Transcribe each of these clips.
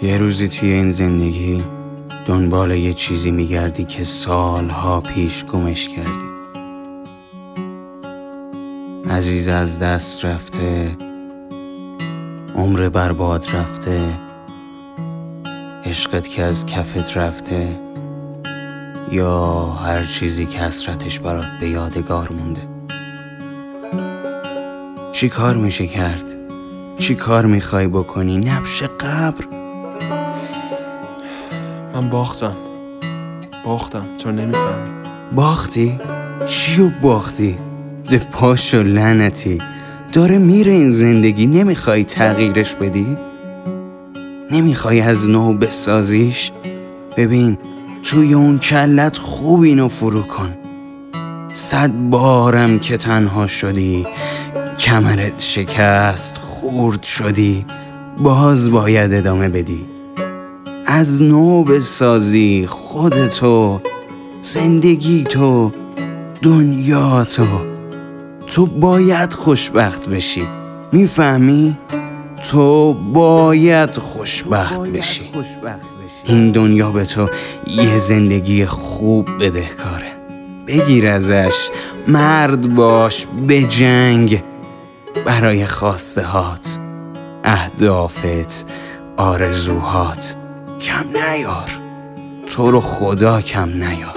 یه روزی توی این زندگی دنبال یه چیزی میگردی که سالها پیش گمش کردی. عزیز از دست رفته، عمر برباد رفته، عشقت که از کفت رفته، یا هر چیزی که حسرتش برات به یادگار مونده. چی کار میشه کرد؟ چی کار میخوای بکنی؟ نبش قبر. من باختم چون نمیفهمی. باختی؟ چیو باختی؟ ده پاشو لعنتی. داره میره این زندگی، نمیخوای تغییرش بدی؟ نمیخوای از نو بسازیش؟ ببین توی اون کلت خوب اینو فرو کن. 100 بارم که تنها شدی، کمرت شکست، خورد شدی، باز باید ادامه بدی. از نو بسازی خودتو، زندگی تو، دنیا تو. تو باید خوشبخت بشی، میفهمی؟ تو باید خوشبخت بشی. این دنیا به تو یه زندگی خوب بدهکاره. بگیر ازش، مرد باش، بجنگ برای خواسته هات، اهدافت، آرزوهات. کم نیار، تو رو خدا کم نیار.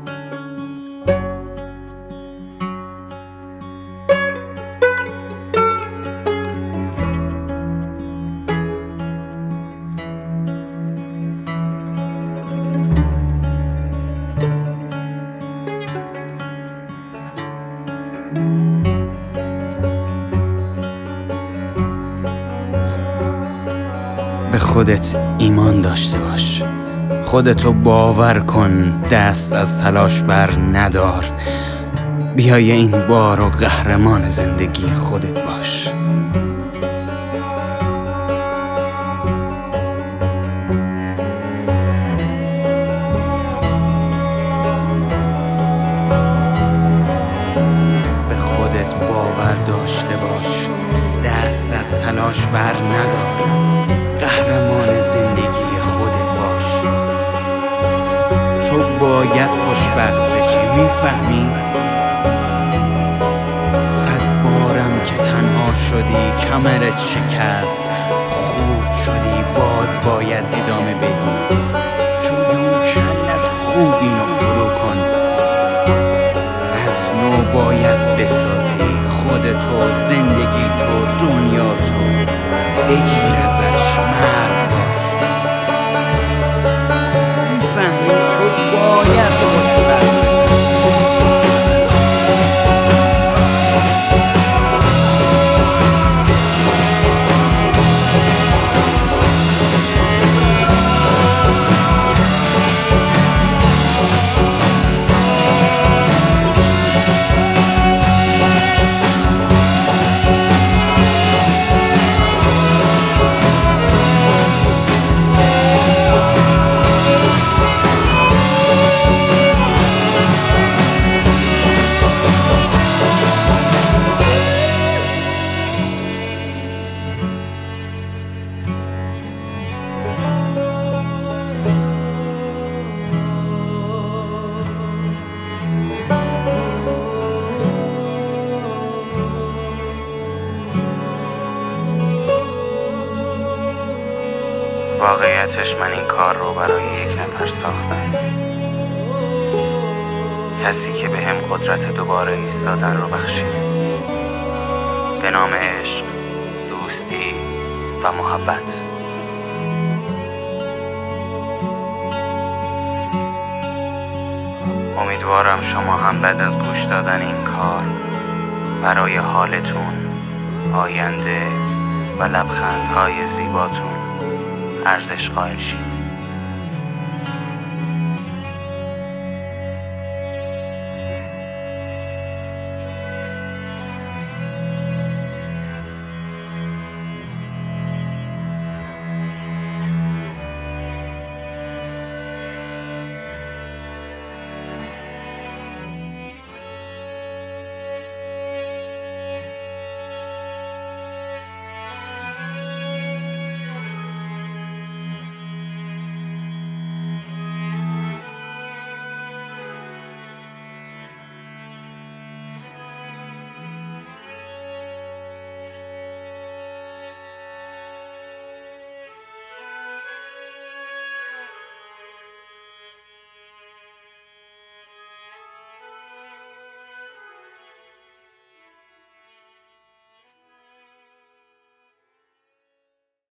به خودت ایمان داشته باش، خودتو باور کن، دست از تلاش بر ندار. بیای این بار و قهرمان زندگی خودت باش. به خودت باور داشته باش، دست از تلاش بر ندار. قهرمان زندگی خودت باش. تو باید خوشبخت بشی، میفهمی؟ 100 بارم که تنها شدی، کمرت شکست، خورد شدی، باز باید ادامه بدی. توی اون کلت خوب اینو فرو کن. از نو باید بسازی خودتو، زندگی تو، دنیا تو. بگیر ازش، مرد باش. میفهمی؟ تو باید خوشبخت بشی. واقعیتش من این کار رو برای یک نفر ساختم. کسی که بهم قدرت دوباره ایستادن رو بخشید. به نام عشق، دوستی و محبت. امیدوارم شما هم بعد از گوش دادن این کار برای حالتون، آینده و لبخندهای زیباتون ارزش قائل شید.